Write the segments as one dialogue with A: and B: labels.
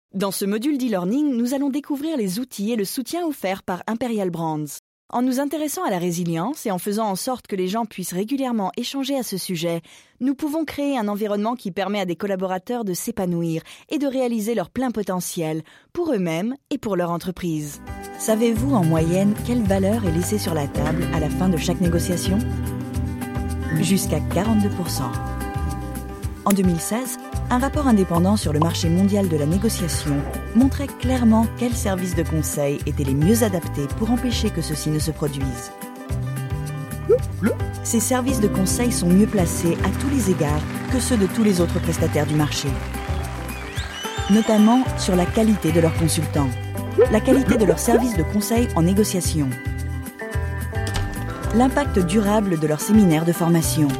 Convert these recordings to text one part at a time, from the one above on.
A: Dans ce module d'e-learning, nous allons découvrir les outils et le soutien offerts par Imperial Brands. En nous intéressant à la résilience et en faisant en sorte que les gens puissent régulièrement échanger à ce sujet, nous pouvons créer un environnement qui permet à des collaborateurs de s'épanouir et de réaliser leur plein potentiel, pour eux-mêmes et pour leur entreprise. Savez-vous en moyenne quelle valeur est laissée sur la table à la fin de chaque négociation ? Jusqu'à 42%. En 2016, un rapport indépendant sur le marché mondial de la négociation montrait clairement quels services de conseil étaient les mieux adaptés pour empêcher que ceci ne se produise. Ces services de conseil sont mieux placés à tous les égards que ceux de tous les autres prestataires du marché. Notamment sur la qualité de leurs consultants, la qualité de leurs services de conseil en négociation, l'impact durable de leurs séminaires de formation,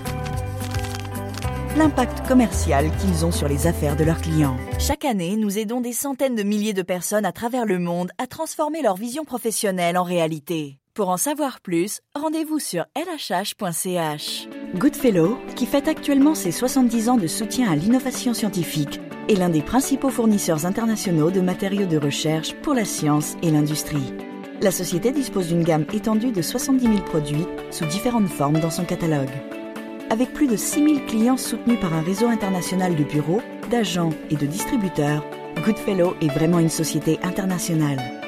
A: l'impact commercial qu'ils ont sur les affaires de leurs clients. Chaque année, nous aidons des centaines de milliers de personnes à travers le monde à transformer leur vision professionnelle en réalité. Pour en savoir plus, rendez-vous sur lhh.ch. Goodfellow, qui fête actuellement ses 70 ans de soutien à l'innovation scientifique, est l'un des principaux fournisseurs internationaux de matériaux de recherche pour la science et l'industrie. La société dispose d'une gamme étendue de 70 000 produits sous différentes formes dans son catalogue. Avec plus de 6 000 clients soutenus par un réseau international de bureaux, d'agents et de distributeurs, Goodfellow est vraiment une société internationale.